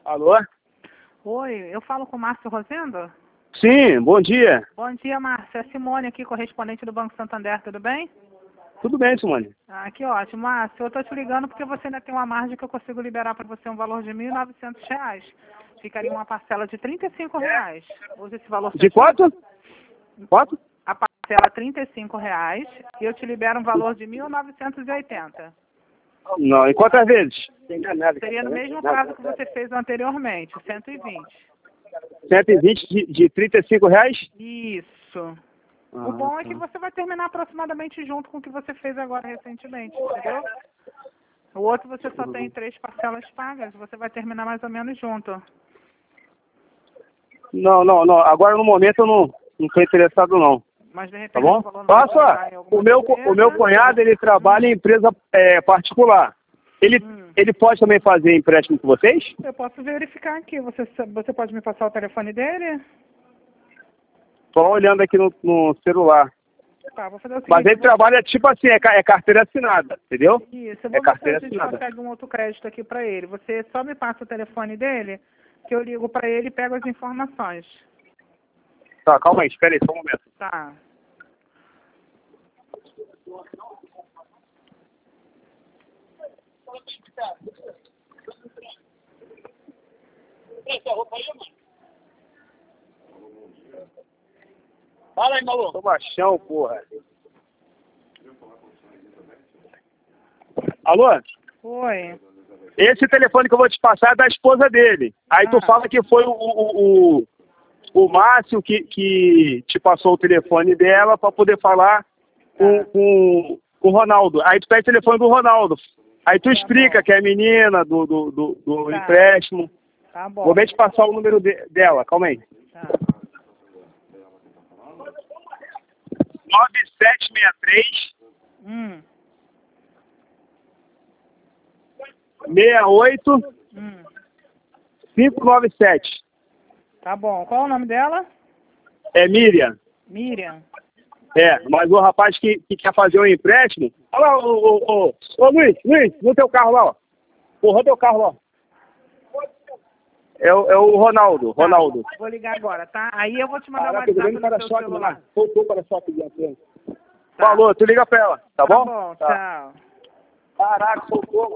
Alô? Oi, eu falo com o Márcio Rosendo? Sim, bom dia. Bom dia, Márcio. É Simone aqui, correspondente do Banco Santander, tudo bem? Tudo bem, Simone? Ah, que ótimo. Márcio, eu estou te ligando porque você ainda tem uma margem que eu consigo liberar para você um valor de R$ 1.900. Ficaria uma parcela de R$ 35. Usa esse valor. De quanto? Quanto? A parcela é R$ 35 e eu te libero um valor de 1.980. Não, em quantas vezes? Seria no mesmo prazo que você fez anteriormente, 120. 120 de R$ 35? Isso. O bom é que você vai terminar aproximadamente junto com o que você fez agora recentemente, entendeu? O outro você só tem 3 parcelas pagas, você vai terminar mais ou menos junto. Não. Agora no momento eu não estou interessado não. Mas de repente Tá bom? o valor não vai chegar em alguma O meu cunhado, ele trabalha em empresa particular. Ele pode também fazer empréstimo com vocês? Eu posso verificar aqui. Você pode me passar o telefone dele? Estou olhando aqui no celular. Tá, vou fazer o seguinte. Mas ele trabalha tipo assim, é carteira assinada, entendeu? Isso, eu vou ver se a gente consegue um outro crédito aqui para ele. Você só me passa o telefone dele, que eu ligo para ele e pego as informações. Tá, calma aí, espera aí, só um momento. Tá. Fala aí, maluco. Tô machão, porra. Alô? Oi. Esse telefone que eu vou te passar é da esposa dele. Aí tu fala que foi o Márcio que te passou o telefone dela para poder falar com o Ronaldo. Aí tu pede o telefone do Ronaldo. Aí tu explica que é a menina do empréstimo. Tá bom. Vou bem te passar o número dela, calma aí. Tá. 9763 68 597. Tá bom. Qual é o nome dela? É Miriam. Miriam. Mas o rapaz que quer fazer um empréstimo... Olha lá, ô Luiz, no teu carro lá, ó. Porra, teu carro lá. É o Ronaldo. Tá, vou ligar agora, tá? Aí eu vou te mandar uma WhatsApp no seu celular. Soltou o para-choque de frente. Falou, tu liga pra ela, tá bom? Tá bom, tchau. Caraca, soltou.